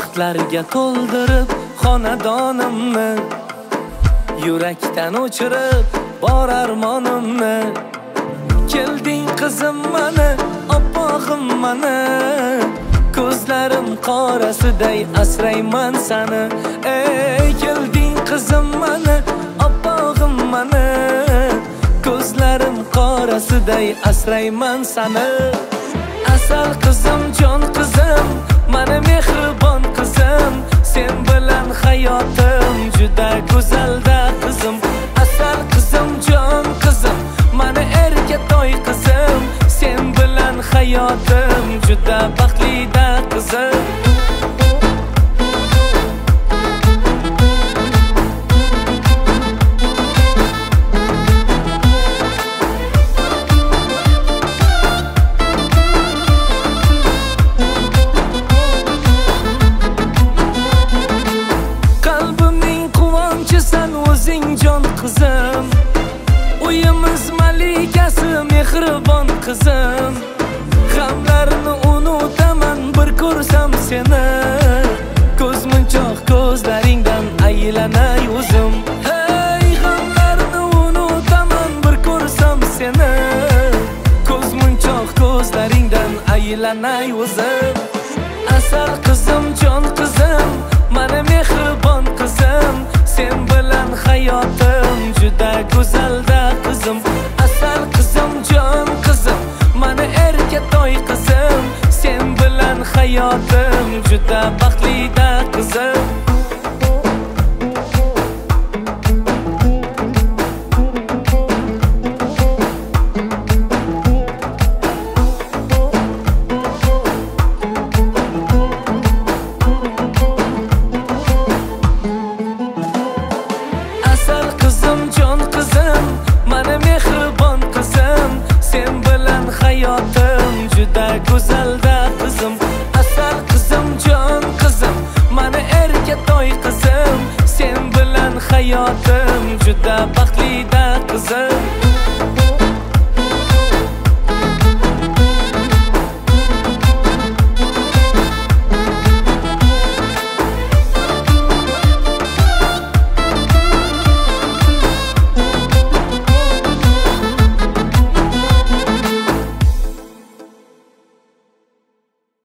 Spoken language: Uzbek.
Baxtlarga to'ldirib xonadonimni, yurakdan o'chirib bor armonimni. Kelding qizim mana, oppog'im mana, ko'zlarim qorasiday asrayman sani. Ey kelding qizim mana, oppog'im mana, ko'zlarim qorasiday asrayman sani. Asal qizim, jon qizim, mana mehribon qizim, sen bilan hayotim juda go'zalda qizim. Asal qizim, jon qizim, mana erkatoy qizim, sen bilan hayotim juda baxtlida qizim. Jon qizim, uyimiz malikasi mehribon qizim, g'amlarni unutaman bir ko'rsam seni, ko'zmunchoq ko'zlaringdan aylanay o'zim. Hey g'amlarni unutaman bir ko'rsam seni, ko'zmunchoq ko'zlaringdan aylanay o'zim. Asal qizim, jon qizim, mana mehribon qizim, sen bilan hayotim juda go'zalda qizim. Asal qizim, jon qizim, mana erkatoy qizim, sen bilan hayotim juda baxtlida qizim. Hayotim juda go'zalda qizim. Asal qizim, jon qizim, mana erkatoy qizim, sen bilan hayotim juda baxtlida qizim.